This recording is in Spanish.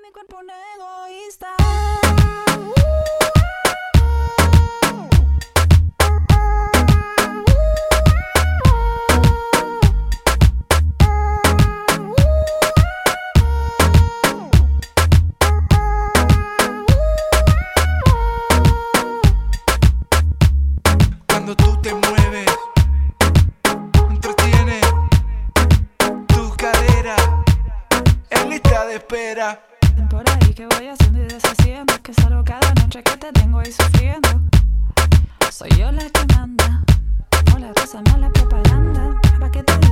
mi cuerpo un egoísta. Cuando tú te mueves, entretienes tu cadera en lista de espera. Ven por ahí que voy haciendo y deshaciendo, que salgo cada noche que te tengo ahí sufriendo. Soy yo la que manda, o la rosa mala propaganda, pa' que te